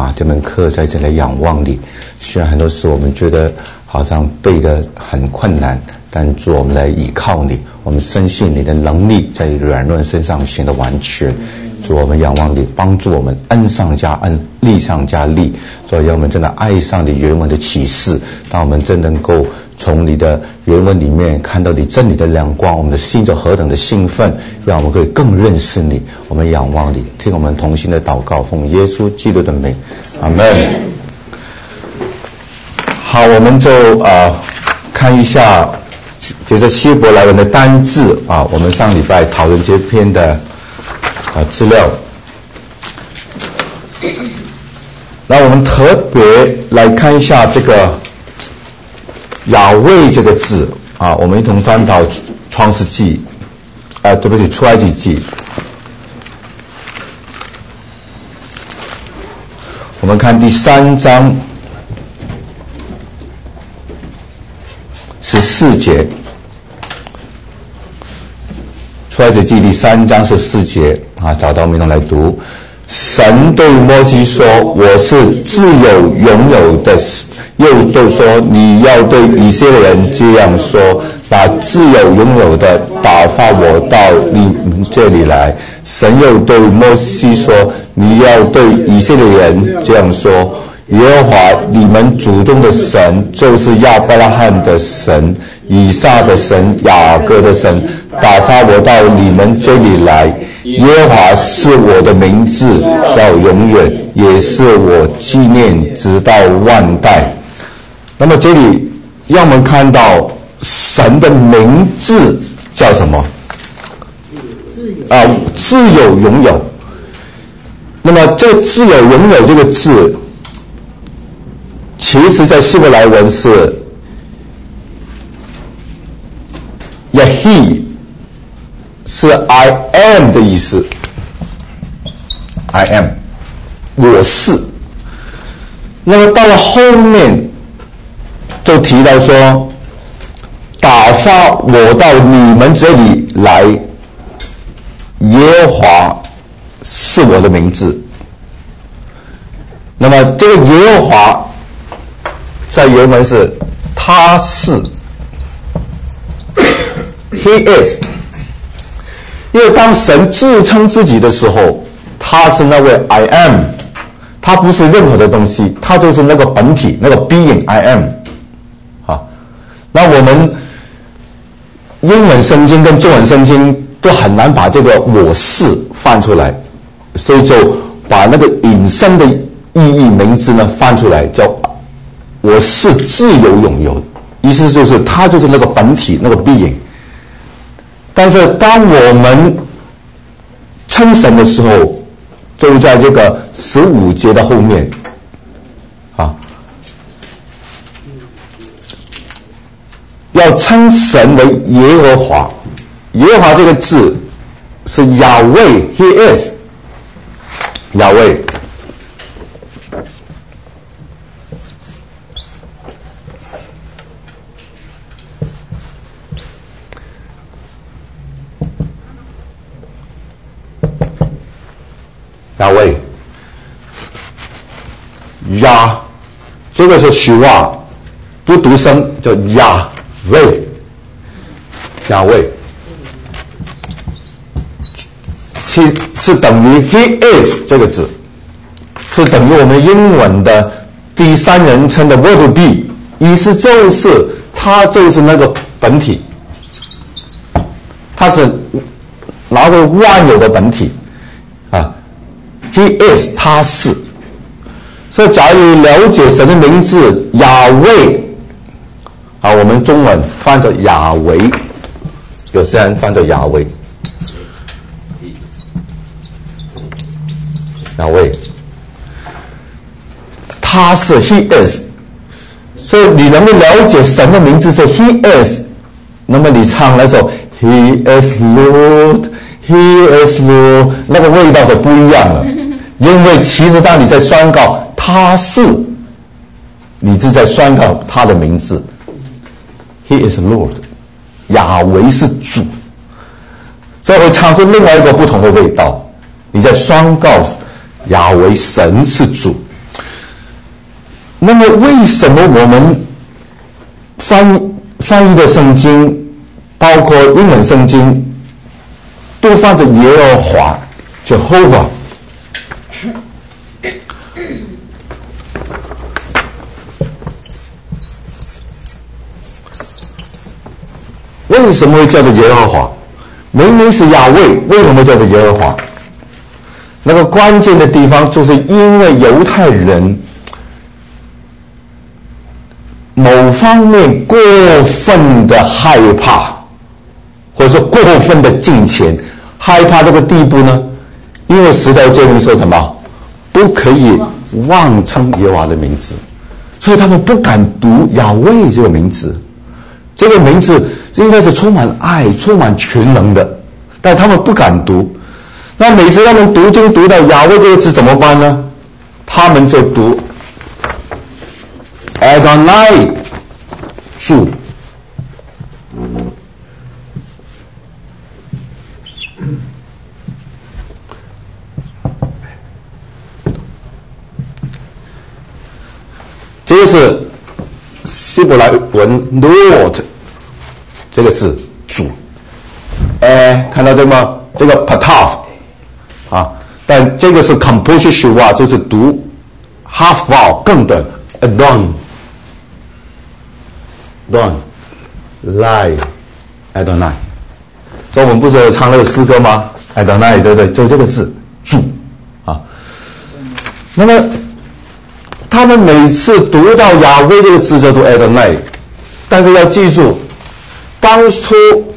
把这门课在这里仰望你。虽然很多时我们觉得好像背得很困难，但主，我们来依靠你，我们深信你的能力在软弱身上显得完全。主，我们仰望你，帮助我们恩上加恩，力上加力。主，让我们真的爱上你原文的启示，当我们真能够从你的原文里面看到你真理的亮光，我们的心就何等的兴奋，让我们可以更认识你。我们仰望你，听我们同心的祷告，奉耶稣基督的名，阿们。好，我们就看一下接着希伯来文的单字啊，我们上礼拜讨论这篇的资料。那我们特别来看一下这个雅卫这个字啊，我们一同翻到创世纪，对不起，出埃及记。我们看第3章14节，出埃及记第3章14节啊，找到我们一同来读。神对摩西说：“我是自有拥有的。”又对说：“你要对以色列人这样说，把自有拥有的打发我到你们这里来。”神又对摩西说：“你要对以色列人这样说，耶和华你们祖宗的神，就是亚伯拉罕的神、以撒的神、雅各的神，打发我到你们这里来。耶和华是我的名字，叫永远，也是我纪念直到万代。”那么这里让我们看到神的名字叫什么？自有拥有。那么这个自有拥有这个字，其实在希伯来文是 Yahi， 是 I am 的意思。I am， 我是。那么到了后面就提到说，打发我到你们这里来，耶和华是我的名字。那么这个耶和华在原文是他是 He is， 因为当神自称自己的时候，他是那位 I am， 他不是任何的东西，他就是那个本体，那个 being I am。那我们英文圣经跟中文圣经都很难把这个我是翻出来，所以就把那个引申的意义名字呢翻出来，叫我是自由拥有的，意思就是他就是那个本体，那个 being。但是当我们称神的时候，就在这个15节的后面要称神为耶和华。耶和华这个字是亚卫 He is， 亚卫。亚卫亚，这个是虚话，不读声，叫亚卫，亚卫，其是等于 He is 这个字，是等于我们英文的第三人称的 verb be， 意思就是他就是那个本体，他是拿着万有的本体He is 他是。所以假如了解神的名字亚卫我们中文翻作亚维，有些人翻作亚维，亚维，他是 He is。 所以你能够了解神的名字是 He is， 那么你唱那首 He is Lord He is Lord， 那个味道就不一样了。因为其实当你在宣告他是，你是在宣告他的名字 He is Lord， 亚维是主，所以会唱出另外一个不同的味道。你在宣告亚维神是主。 那么为什么我们翻译的圣经，包括英文圣经，都放着耶和华 Jehovah？ 为什么会叫做耶和华？明明是亚卫，为什么叫做耶和华？那个关键的地方就是因为犹太人某方面过分的害怕，或者说过分的敬虔，害怕这个地步呢？因为十条诫命说什么？不可以妄称耶和华的名字，所以他们不敢读亚卫这个名字。这个名字应该是充满爱、充满全能的，但他们不敢读。那每次他们读经读到亚卫这个字怎么办呢？他们就读 Adonai 主。这个是希伯来文 Lord 这个字主，看到这个吗？这个 Pataf 啊，但这个是 composition 啊，就是读 half vowel 更短 Adon Lie Adonai。所以我们不是有唱那个诗歌吗 ？Adonai 对不对？就这个字主啊。那么他们每次读到亚威这个字就读 Adonai， 但是要记住，当初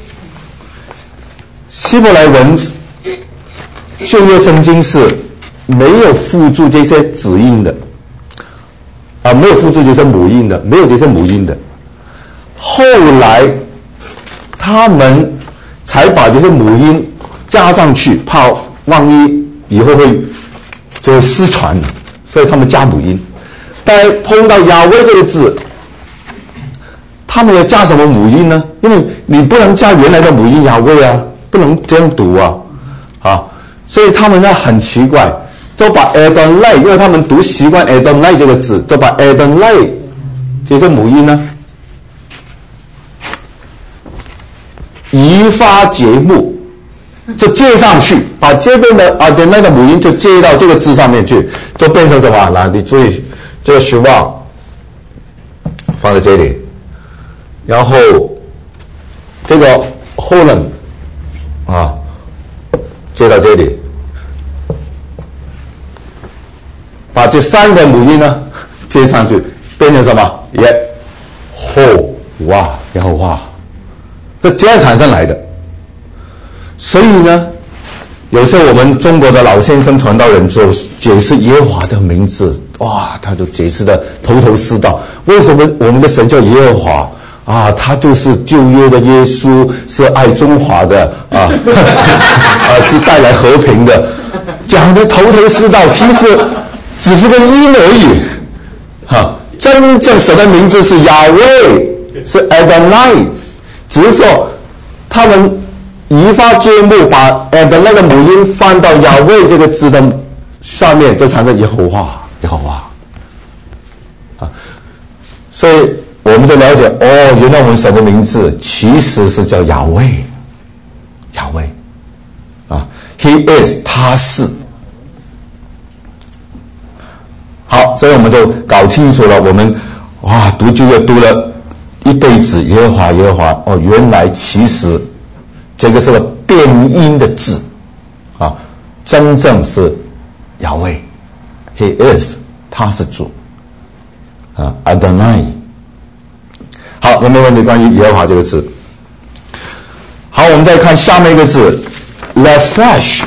希伯来文旧约圣经是没有附注这些子音的，没有附注这些母音的，没有这些母音的。后来他们才把这些母音加上去，怕万一以后就会失传，所以他们加母音。但碰到亚威这个字，他们要加什么母音呢？因为你不能加原来的母音亚威啊，不能这样读啊，所以他们呢很奇怪，就把 Adonai， 因为他们读习惯 Adonai 这个字，就把 Adonai 这些母音呢移发节目，就接上去，把这边的 Adonai 的母音就接到这个字上面去，就变成什么？来，你注意。这个希望放在这里，然后这个 Holland 接到这里，把这三个母音呢接上去，变成什么？然后哇，是这样产生来的。所以呢，有时候我们中国的老先生传道人就解释耶和华的名字，哇，他就解释的头头是道。为什么我们的神叫耶和华啊？他就是旧约的耶稣，是爱中华的是带来和平的，讲的头头是道。其实只是个音而已真正神的名字是亚威，是 Adonai， 只是说他们移发节目，把 Adonai 的母音放到亚威这个字的上面，就产生耶和华所以我们就了解原来我们神的名字其实是叫亚威He is 他是。好，所以我们就搞清楚了，我们读旧约读了一辈子耶和华原来其实这个是个变音的字真正是亚威 He is 他是主Adonai。 好，有没有问题关于耶和华这个字？好，我们再看下面一个字 Lephesh。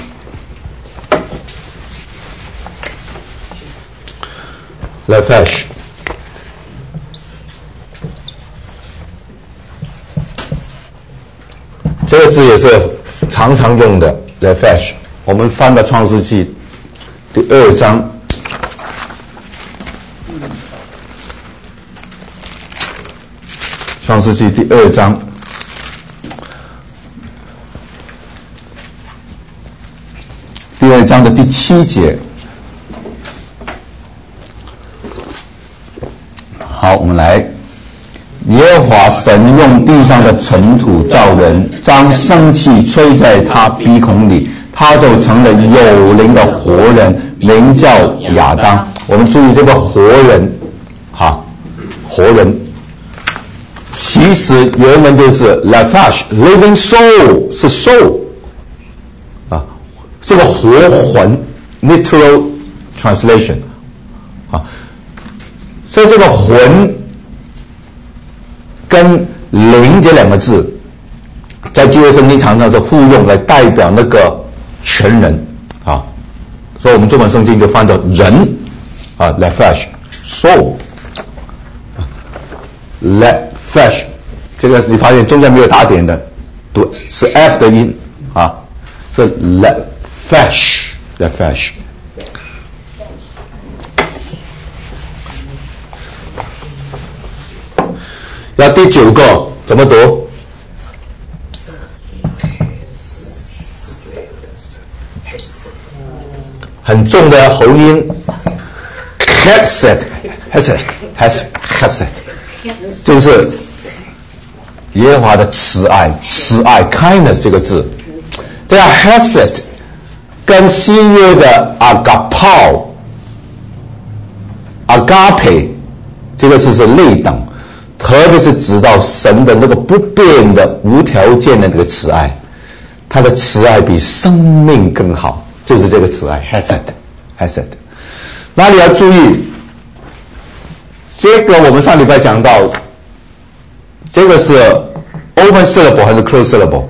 这个字也是常常用的 Lephesh。 我们翻到创世纪第2章，创世纪第2章的第7节。 好，我们来。耶和华神用地上的尘土造人，将生气吹在他鼻孔里，他就成了有灵的活人，名叫亚当。我们注意这个活人，活人，其实原文就是 Lafash living soul 是 soul 是个活魂 literal translation 所以这个魂跟灵这两个字在旧约圣经常常是互用来代表那个全人所以我们中文圣经就翻作人Lafash soul Lafash 这个你发现中间没有打点的读是 F 的音是 Lafash 要第9个怎么读？很重的喉音 Hesed 就是耶和华的慈爱 kindness 这个字，这样 Hesed 跟新约的 Agape 这个字是类等，特别是指到神的那个不变的无条件的那个慈爱，他的慈爱比生命更好，就是这个慈爱 Hesed。 那你要注意，这个我们上礼拜讲到，这个是 open syllable 还是 closed syllable？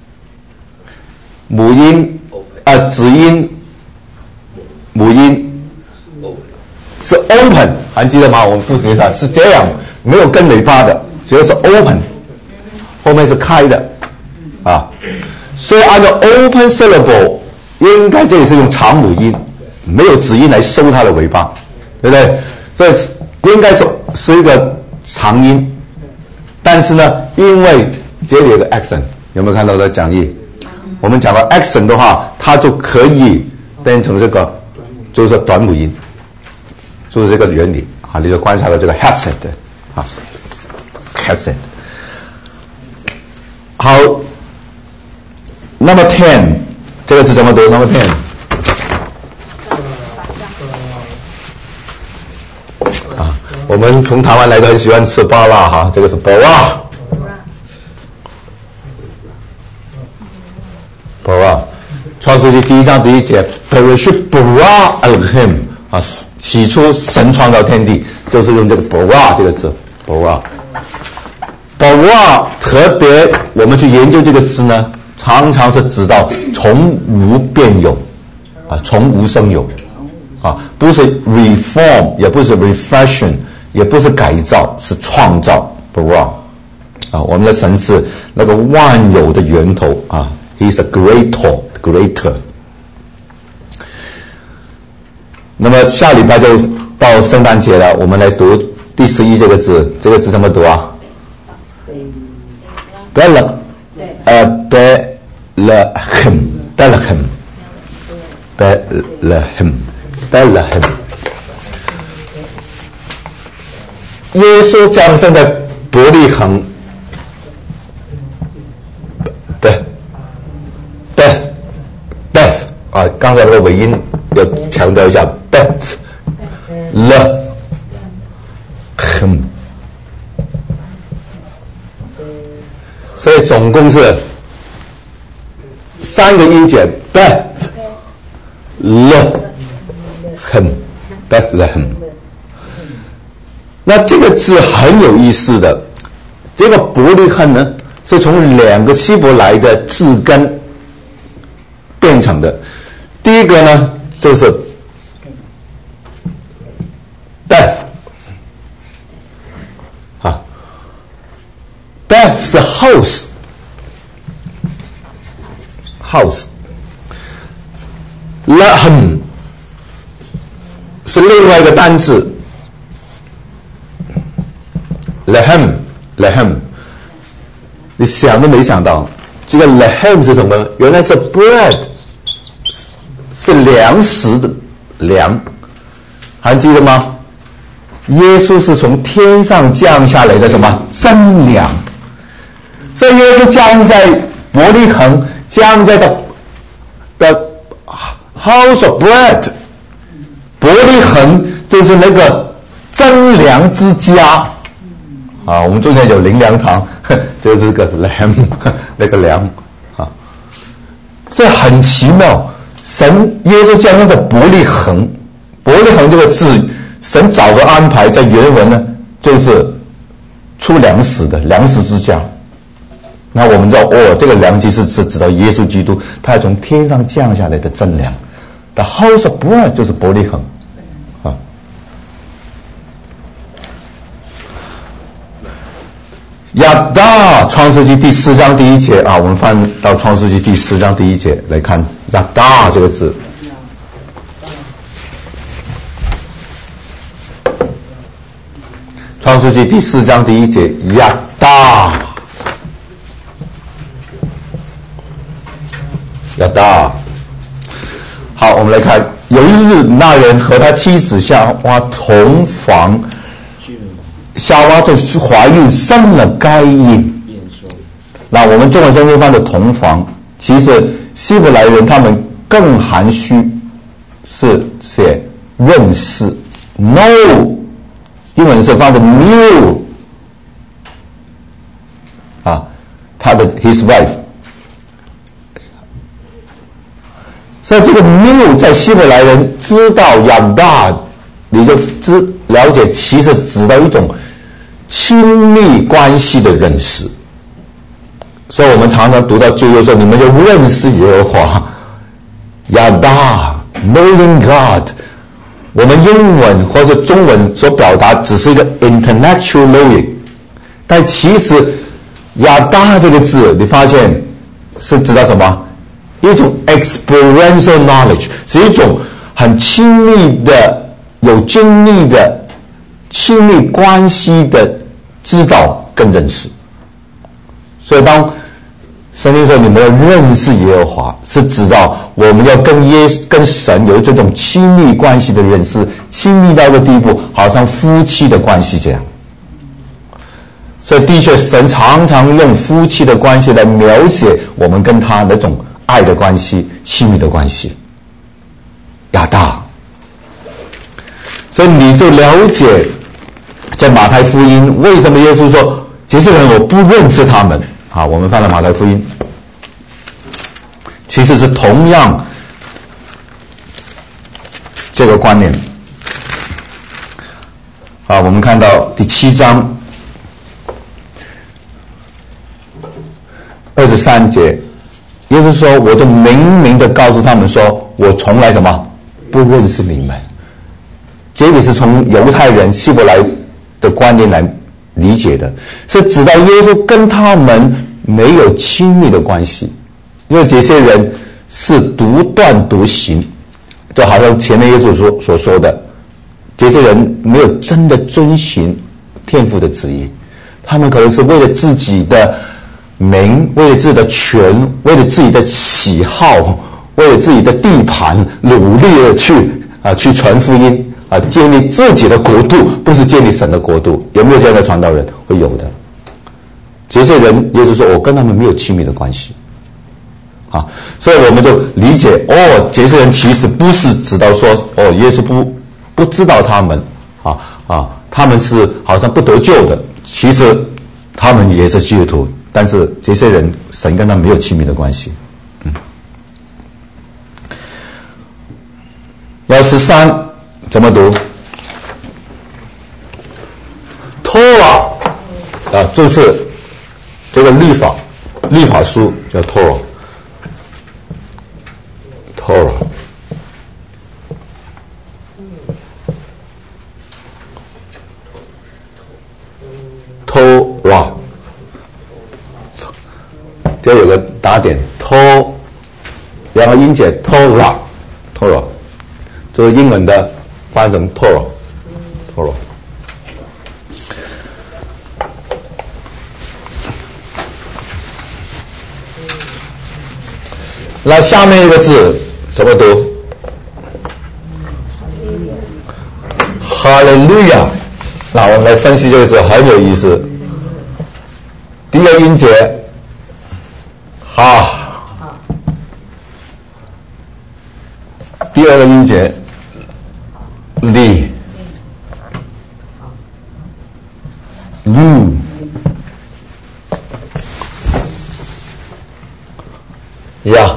母音子音母音是 open， 还记得吗？我们复习一下，是这样，没有跟尾巴的，只要是 open， 后面是开的所以按照 open syllable 应该这里是用长母音，没有子音来收它的尾巴，对不对？所以应该是一个长音，但是呢，因为这里有个 accent， 有没有看到我的讲义？我们讲到 accent 的话，它就可以变成这个就是短母音，就是这个原理你就观察到这个 Hesed Hesed。 好，那么 10这个是怎么读？那么 10我们从台湾来的很喜欢吃巴辣这个是巴辣。巴辣，创世纪1章1节 Bereshit bara Elohim 起初神创造天地，就是用这个 bara 这个字 bara。 bara 特别我们去研究这个字呢，常常是指到从无变有从无生有不是 reform， 也不是 refashion， 也不是改造，是创造 bara 我们的神是那个万有的源头He is a greater。 那么下礼拜就到圣诞节了，我们来读第11这个字，这个字怎么读Bethlehem。 耶稣降生在伯利恒Beth 刚才那个尾音要强调一下 Bethlehem， 所以总共是3个音节 Bethlehem。 那这个字很有意思的，这个伯利恒呢是从2个希伯来的字根变成的。第一个呢就是 Beth Beth 是 house Lehem 是另外一个单字Lehem， 你想都没想到，这个 Lehem 是什么？原来是 bread， 是粮食的粮，还记得吗？ 耶稣是从天上降下来的什么真粮？所以耶稣降在伯利恒，降在的 house of bread， 伯利恒就是那个真粮之家啊。我们中间有灵粮堂，就是个 lamb 那个粮啊。所以很奇妙，耶稣降在伯利恒，伯利恒这个字，神早就安排在原文呢，就是出粮食的粮食之家。那我们知道这个粮其实是指到耶稣基督，他从天上降下来的真粮。The house of bread 就是伯利恒啊。亚大，创世纪第4章第1节啊，我们翻到创世纪第4章第1节来看亚大这个字。创世纪第4章第1节，亚大，亚大。好，我们来看，有一日，那人和他妻子夏娃同房，夏娃就怀孕生了该隐。那我们中文圣经翻的同房，其实希伯来人他们更含蓄，是写认识 know， 英文是翻的 knew 啊，他的 his wife。所以这个 knew 在希伯来人知道亚大，你就了解，其实指到一种亲密关系的认识。所以我们常常读到旧约说，你们就认识耶和华。亚大 knowing God， 我们英文或者中文所表达只是一个 intellectual knowing， 但其实亚大这个字，你发现是指到什么？一种 experiential knowledge， 是一种很亲密的、有经历的亲密关系的知道跟认识。所以当圣经说你们要认识耶和华，是指到我们要跟神有这种亲密关系的认识，亲密到一个地步，好像夫妻的关系这样。所以的确，神常常用夫妻的关系来描写我们跟他那种爱的关系、亲密的关系。亚大，所以你就了解，在马太福音为什么耶稣说这些人我不认识他们。好，我们翻到马太福音，其实是同样这个观念。好，我们看到第7章23节，耶稣说，我就明明的告诉他们说，我从来什么不认识你们。这里是从犹太人希伯来的观念来理解的，是指到耶稣跟他们没有亲密的关系，因为这些人是独断独行，就好像前面耶稣所说的，这些人没有真的遵行天父的旨意，他们可能是为了自己的名，为了自己的权，为了自己的喜好，为了自己的地盘，努力的去传福音建立自己的国度，不是建立神的国度。有没有这样的传道人？会有的。这些人，耶稣说我跟他们没有亲密的关系所以我们就理解这些人其实不是指到说耶稣不知道他们他们是好像不得救的，其实他们也是基督徒，但是这些人神跟他没有亲密的关系。13怎么读 ？Torah 就是这个律法书叫 Torah。这有个打点 ，to， 两个音节 Torah， 这个英文的翻成 Torah。那下面一个字怎么读？哈利路亚那我们来分析这个字很有意思。第一个音节，哈，第二个音节，li，lu，呀，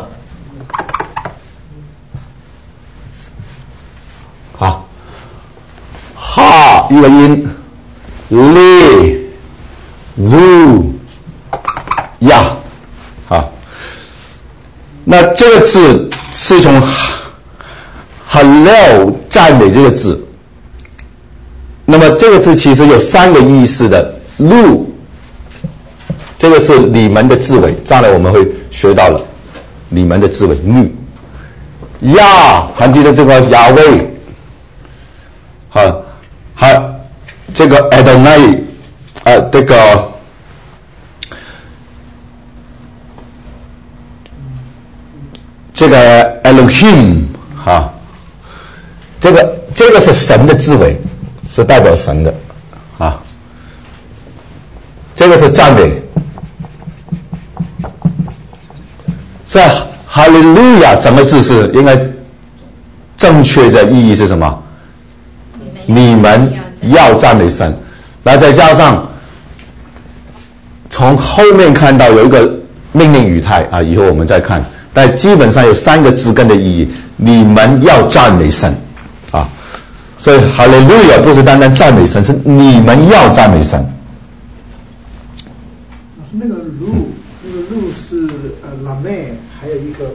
好，哈一个音 ，li， lu， 呀，好，那这个字是从 Hallel 赞美这个字。那么这个字其实有3个意思的。lu， 这个是你们的字尾，将来我们会学到了你们的字尾 lu。呀，还记得这个雅威，还这个 Adonai， 这个 Elohim， 这个是神的字尾，是代表神的啊。这个是赞美。所以哈利路亚整个字是应该正确的意义是什么？你们要赞美神。然后再加上从后面看到有一个命令语态啊，以后我们再看。但基本上有3个字根的意义，你们要赞美神啊。所以哈利路亚不是单单赞美神，是你们要赞美神。 那个路是拉妹，还有一个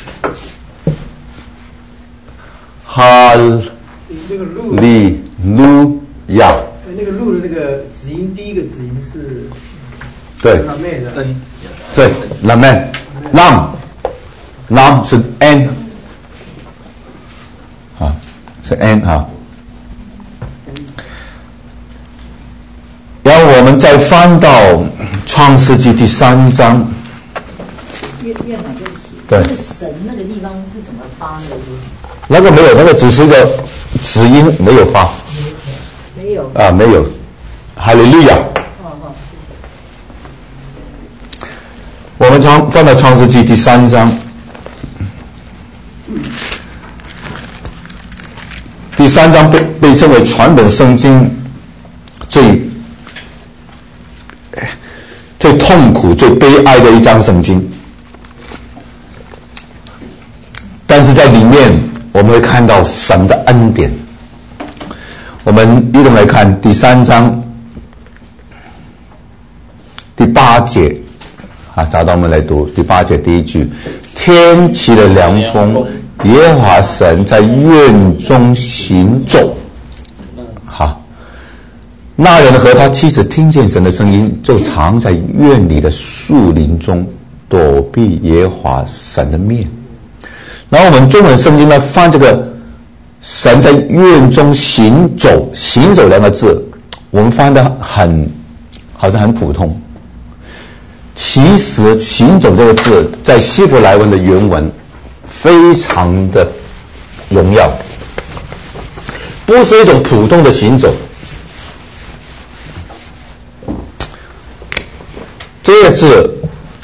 哈那个路利路亚， 那个路的那个子音，第一个子音是对拉妹的， 对拉妹lam是 n 啊，是 n 啊。然后我们再翻到创世纪第3章。 越南对不起， 对， 那个神那个地方是怎么发的？ 那个没有，那个只是一个子音，没有发。 没有啊，没有。哈利路亚。我们翻到创世纪第3章。第3章被称为全本圣经最痛苦、最悲哀的一章圣经。但是在里面我们会看到神的恩典。我们一同来看第3章第8节啊，找到我们来读第8节第一句：天起了凉风，耶和华神在院中行走。好，那人和他妻子听见神的声音，就藏在院里的树林中，躲避耶和华神的面。然后我们中文圣经呢，翻这个神在院中行走，行走2个字，我们翻得好像很普通。其实行走这个字在希伯来文的原文非常的荣耀，不是一种普通的行走。这个字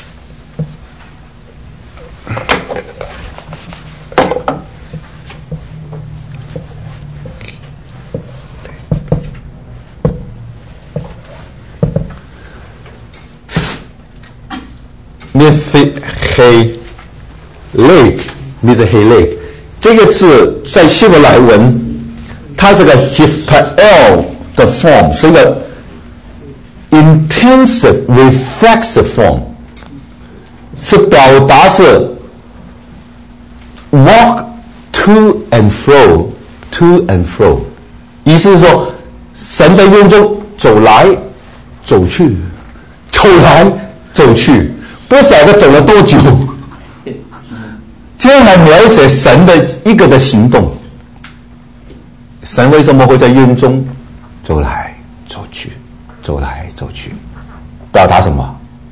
Mithhelek 这个字在希伯来文，它是个 Hifpael 的 form， 是一个 intensive reflexive form， 是表达是 walk to and fro， 意思是说神在院中走来走去，走来走去，不晓得走了多久。这样来描写神的一个的行动。神为什么会在院中走来走去，走来走去？表达什么？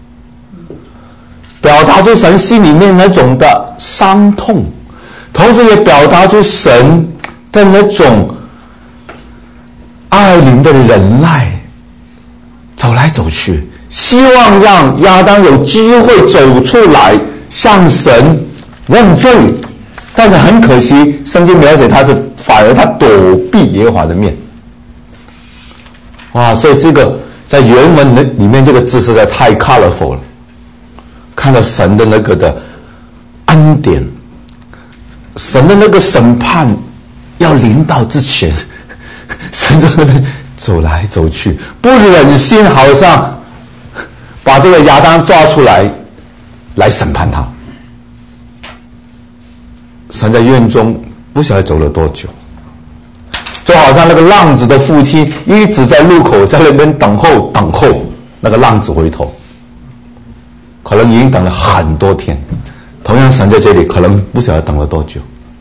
表达出神心里面那种的伤痛，同时也表达出神的那种爱灵的忍耐，走来走去，希望让亚当有机会走出来向神认罪。但是很可惜，圣经描写反而他躲避耶和华的面。哇，所以这个在原文里面这个字实在太 colorful 了，看到神的那个的恩典，神的那个审判要临到之前，神在那边走来走去，不忍心好像把这个亚当抓出来审判他。神在院中不晓得走了多久，就好像那个浪子的父亲一直在路口在那边等候那个浪子回头，可能已经等了很多天。同样神在这里可能不晓得等了多久。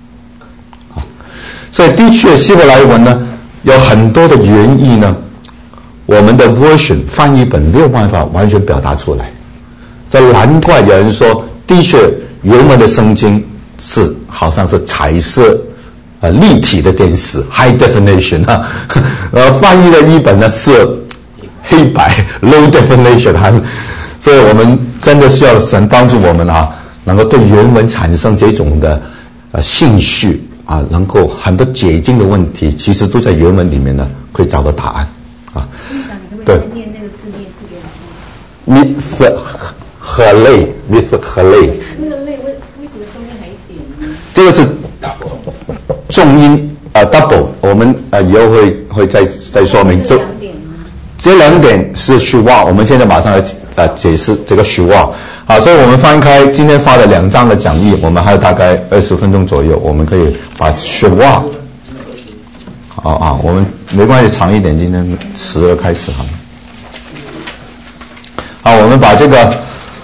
所以的确希伯来文呢有很多的原意呢，我们的 version 翻译本没有办法完全表达出来。这难怪有人说，的确原文的圣经是好像是彩色立体的电视 high definition 啊，翻译的译本呢是黑白 low definition 啊，所以我们真的需要神帮助我们啊，能够对原文产生这种的兴趣啊，能够很多解经的问题其实都在原文里面呢可以找到答案啊。对，念那个字念字给我听。with 和类 with 和类。那个类为什么中间还一点呢？这个是重音double， 我们以后会再说明。这两点是虚妄，我们现在马上来解释这个虚妄。好，所以我们翻开今天发的2张的讲义，我们还有大概20分钟左右，我们可以把虚妄。我们没关系，长一点，今天12开始好。好，我们把这个。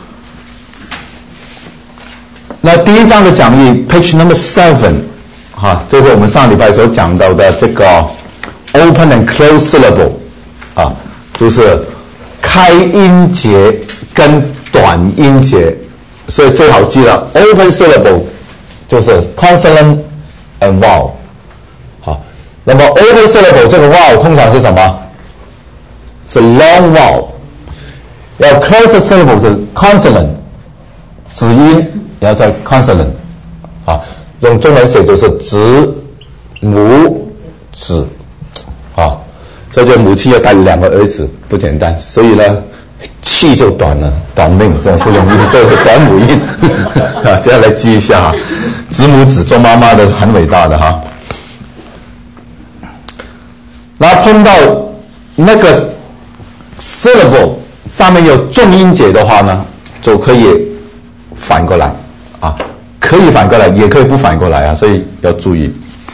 那第一章的讲义 page number 7， 这是我们上礼拜所讲到的这个 open and close syllable， 就是开音节跟短音节，所以最好记了 open syllable 就是 consonant and vowel。好，那么 open syllable 这个 vowel 通常是什么？是 long vowel。要 close syllable 是 consonant， 子音。要在 consonant， 用中文写就是子、母、子，所以这母亲要带2个儿子不简单，所以呢气就短了，短命这不容易，所以是短母音这样来记一下子母子做妈妈的很伟大的然后碰到那个 syllable 上面有重音节的话呢，就可以反过来可以反过来，也可以不反过来所以要注意。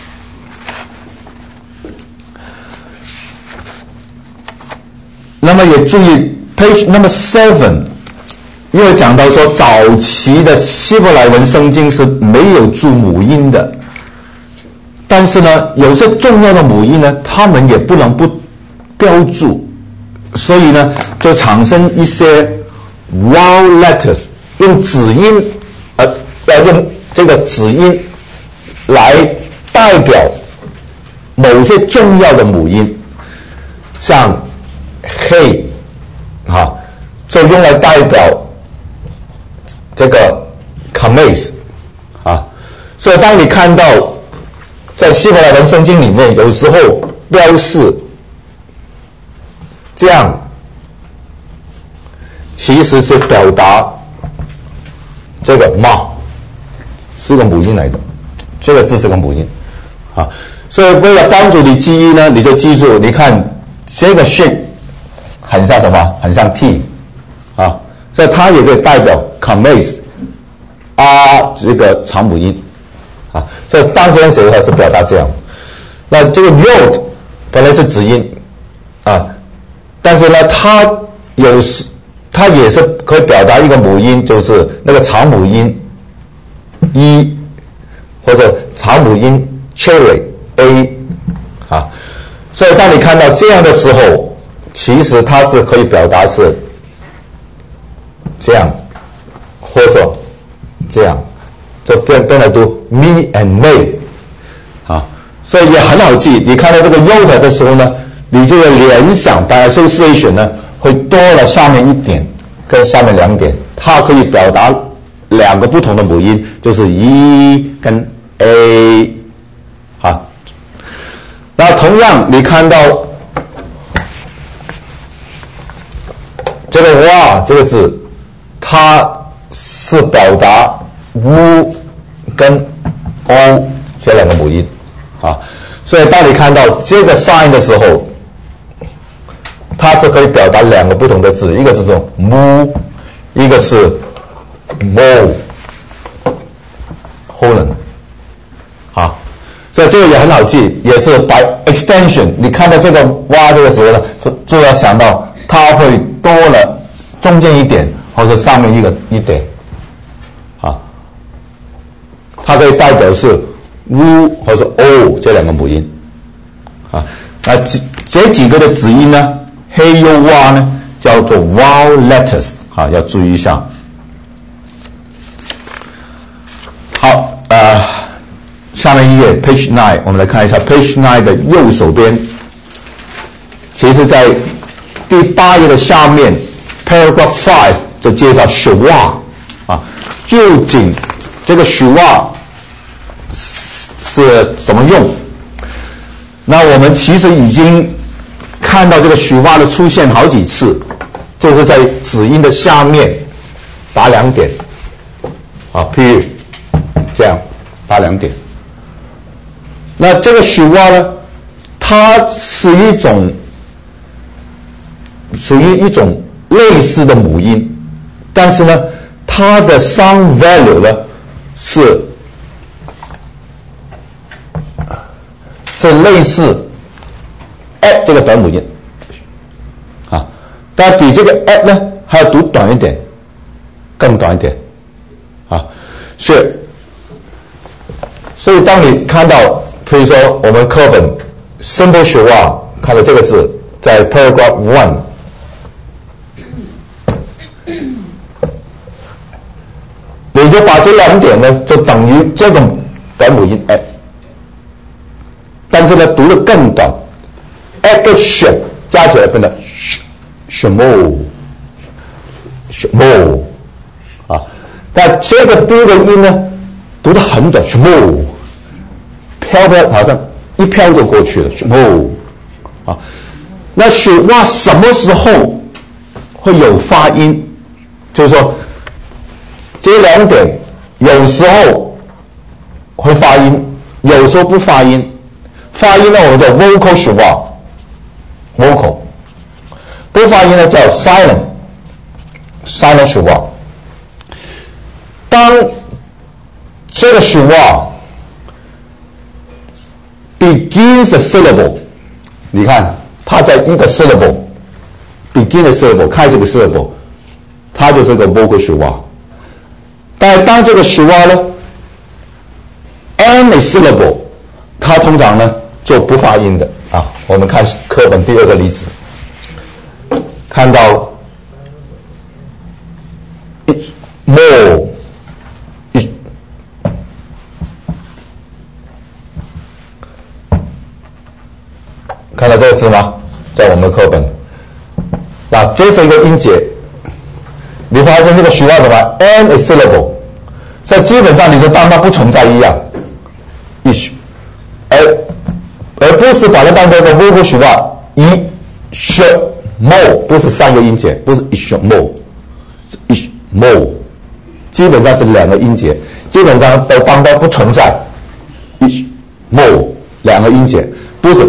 那么也注意 page number 7， 因为讲到说早期的希伯来文圣经是没有注母音的，但是呢有些重要的母音呢他们也不能不标注，所以呢就产生一些 vowel letters， 用子音要用这个子音来代表某些重要的母音，像 hey 就用来代表这个 kames 所以当你看到在希伯来文圣经里面有时候标示这样，其实是表达这个 ma 是个母音来的，这个字是个母音所以为了帮助你记忆呢，你就记住，你看这个 shape 很像什么？很像 T 所以它也可以代表 kames 这个长母音所以当这样写的话是表达这样。那这个 yod 本来是子音但是呢它也是可以表达一个母音，就是那个长母音或者长母音 cherry a 所以当你看到这样的时候，其实它是可以表达是这样或者这样，就变来读 me and may 所以也很好记。你看到这个 yod 的时候呢， 你这个联想 by association 呢，会多了下面一点跟下面两点，它可以表达两个不同的母音，就是 E 跟 A。好，那同样你看到这个哇这个字，它是表达 U 跟 O 这两个母音啊，所以当你看到这个 sign 的时候，它是可以表达两个不同的字，一个是这种 mu， 一个是 mo Holland 好，所以这个也很好记，也是 by extension。你看到这个哇这个时候呢，就要想到它会多了中间一点或者上面一点，好，它可以代表是 u 或者 o 这两个母音，啊，那这几个的子音呢，黑 u 哇呢叫做 vowel letters， 啊，要注意一下。好，下面一页 page 9， 我们来看一下 page 9的右手边，其实在第8页的下面 paragraph 5就介绍 shwa 啊，究竟这个 shwa 是怎么用？那我们其实已经看到这个 shwa 的出现好几次，就是在子音的下面打两点，啊，譬如这样打两点。那这个 shwa 呢，它是属于一种类似的母音，但是呢，它的 sound value 呢是类似 at 这个短母音啊，但比这个 at 呢还要读短一点，更短一点啊，所以当你看到，比如说我们课本 simple shwa 看到这个字在 paragraph 1，你就把这两点呢就等于这个短母音 at， 但是呢读得更短 at 跟 sh 加起来变得 shmo 啊，但这个读的音呢读得很短 shmo， 飘好像一飘就过去了 shmo 啊，那 shwa 什么时候会有发音？就是说这两点有时候会发音，有时候不发音。发音呢我们叫 vocal shwa vocal， 不发音呢叫 silent shwa。当这个 shwa begins a syllable， 你看它在一个 syllable begin a syllable 开始一个 syllable， 它就是一个 vocal shwa。但当这个 shwa 呢 end a syllable， 它通常呢就不发音的啊。我们看课本第2个例子，看到 more， 看到这个字吗？在我们的课本，那这是一个音节，你发现这个 shwa 什么 end a syllable， 所以基本上你就当它不存在一样，而不是把它当成一个 vocal shwa， mo 不是3个音节，不是 mo， 是 mo， 基本上是2个音节，基本上都当它不存在 mo 2个音节，不是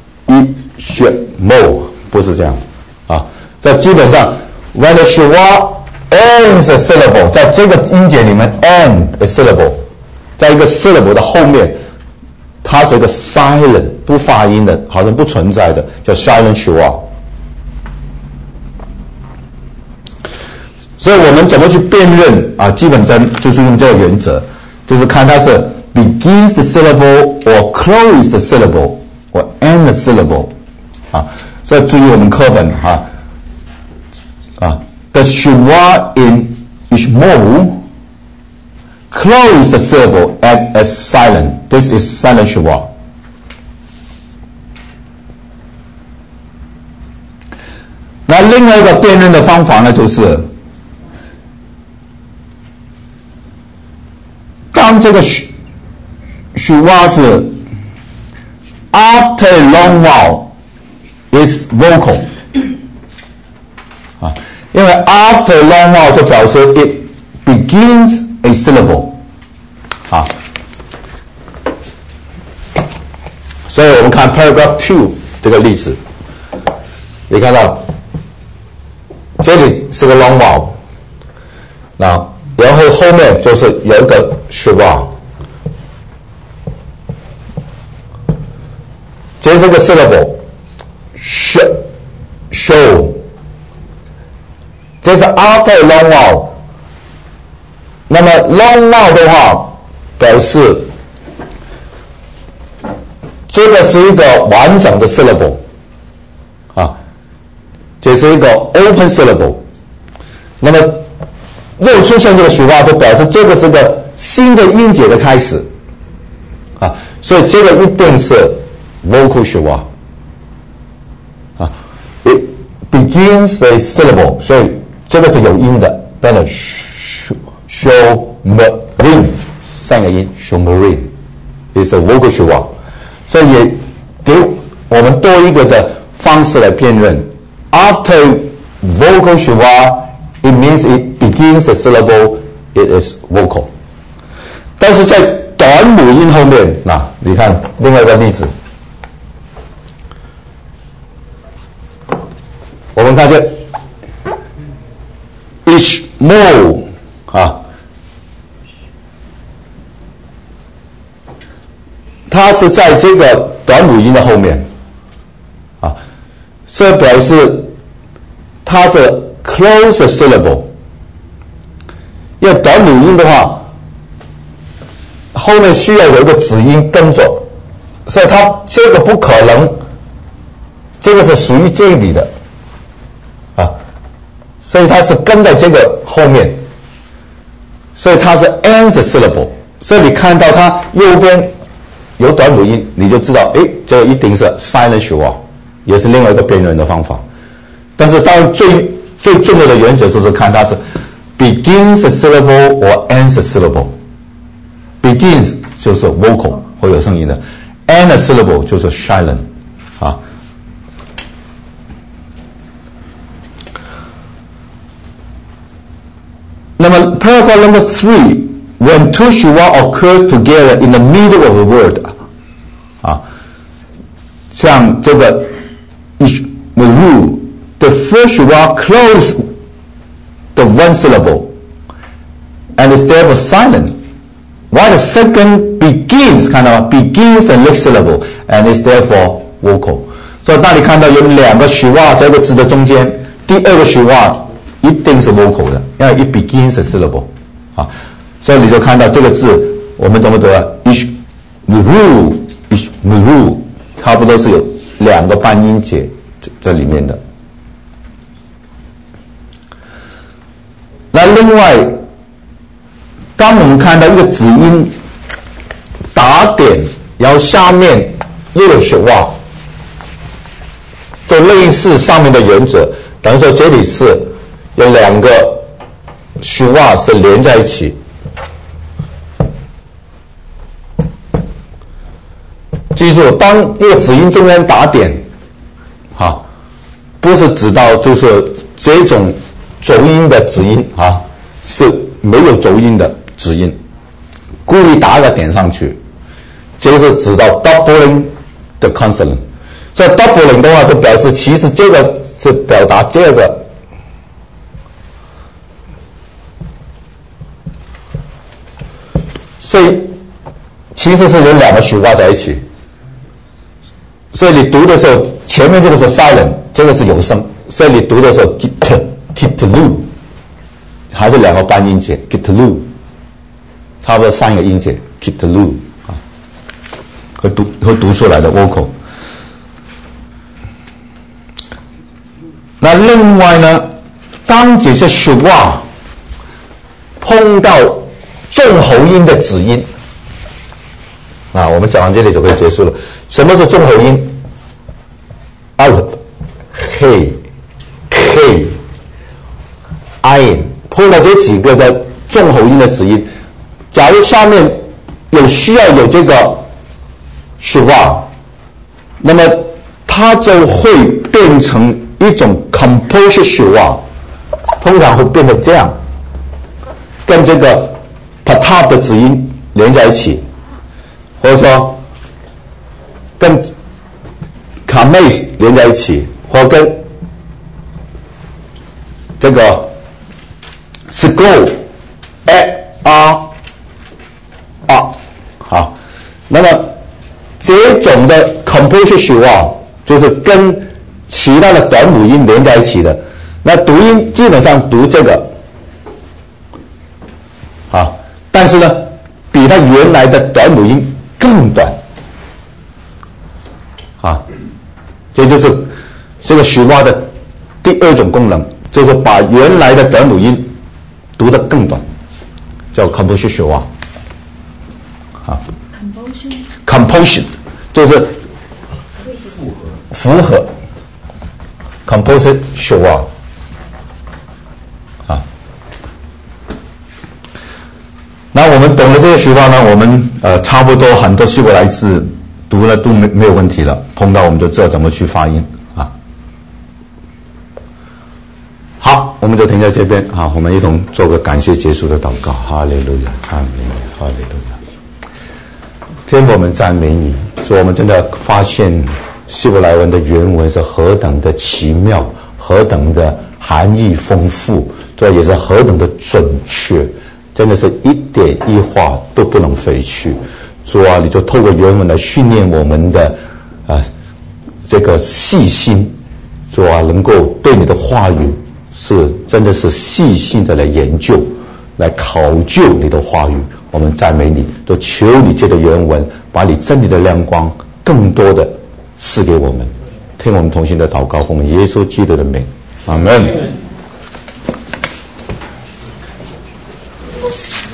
mo， 不是这样啊。这基本上 when the shwa ends a syllable， 在这个音节里面 end a syllable， 在一个 syllable 的后面，它是一个 silent 不发音的，好像不存在的，叫 silent shwa。所以我们怎么去辨认啊？基本上就是用这个原则，就是看它是 begins the syllable or close the syllable or end the syllable 啊。所以注意我们课本the shwa in ishmo close the syllable as silent. This is silent shwa. 那另外一个辨认的方法呢，就是当这个许哇是 after a long vowel is vocal 啊，因为 after a long vowel 就表示 it begins a syllable 啊，所以我们看 paragraph 2这个例子，你看到这里是个 long vowel， 然后后面就是有一个 schwa， 这是个 syllable show， 这是 after a long vowel。那么 long vowel 的话，表示这个是一个完整的 syllable 啊，这是一个 open syllable。那么又出现这个schwa，就表示这个是个新的音节的开始啊，所以这个一定是 vocal schwa 啊 ，it begins a syllable， 所以这个是有音的，那个 showmarine 三个音 showmarine is a vocal schwa， 所以也给我们多一个的方式来辨认 ，after vocal schwa。It means it begins a syllable, it is vocal. 但是在短母音后面，你看另外一个例子，我们看这 ishmo 啊，它是在这个短母音的后面啊，这表示它是close a syllable， 因为短母音的话，后面需要有一个子音跟着，所以它这个不可能，这个是属于这里的啊，所以它是跟在这个后面，所以它是 ends a syllable， 所以你看到它右边有短母音，你就知道，这个一定是 silent schwa， 也是另外一个辨认的方法。但是当然最重要的原则就是看它是 begins a syllable or ends a syllable。begins 就是 vocal 会有声音的 ，end a syllable 就是 silent 啊。那么 paragraph number 3 when two schwa occurs together in the middle of a word 啊，像这个 ishmaru。The first schwa closes the one syllable and is therefore silent, while the second begins, 看到吗 ？begins the next syllable and is therefore vocal. 所以当你看到有两个schwa在这个字的中间，第二个schwa一定是 vocal 的，因为 it begins a syllable 啊，所以你就看到这个字我们怎么读啊 ？ishmaru， 差不多是有两个半音节在里面的。那另外，当我们看到一个子音打点，然后下面又有schwa，就类似上面的原则，等于说这里是有两个schwa是连在一起。记住，当一个子音中间打点，不是指到就是这种浊音的子音啊，是没有浊音的子音，故意打个点上去，这是指到 doubling 的 consonant。所以 doubling 的话，就表示其实这个是表达这个，所以其实是有两个schwa在一起。所以你读的时候，前面这个是 silent， 这个是有声，所以你读的时候 kitlu 还是两个半音节 kitlu， 差不多三个音节 kitlu 啊，会读出来的 vocal。那另外呢，当这些schwa碰到重喉音的子音，我们讲完这里就可以结束了。什么是重喉音 ？alf、he、k 别几个的重喉音的子音。假如下面有需要有这个 shwa， 那么它就会变成一种 composed shwa， 通常会变成这样，跟这个 patah 的子音连在一起，或者说跟 kames 连在一起，或跟这个 sko好，那么这种的 composed shwa 就是跟其他的短母音连在一起的，那读音基本上读这个，但是呢，比它原来的短母音更短，这就是这个shwa的第二种功能，就是把原来的短母音读得更短，叫 composed shwa。composition 就是符合 composed shwa。那我们懂了这个shwa呢，我们差不多很多希伯来字读了都没有问题了，碰到我们就知道怎么去发音啊。好，我们就停在这边啊，我们一同做个感谢结束的祷告。哈利路亚，阿们，哈利路亚。天父，我们赞美你，说我们真的发现希伯来文的原文是何等的奇妙，何等的含义丰富，这也是何等的准确，真的是一点一画都不能废去。主啊，你就透过原文来训练我们的这个细心，主啊，能够对你的话语是真的是细心的来研究，来考究你的话语。我们赞美你，都求你借着原文把你真理的亮光更多的赐给我们。听我们同心的祷告，奉我们耶稣基督的名，阿们。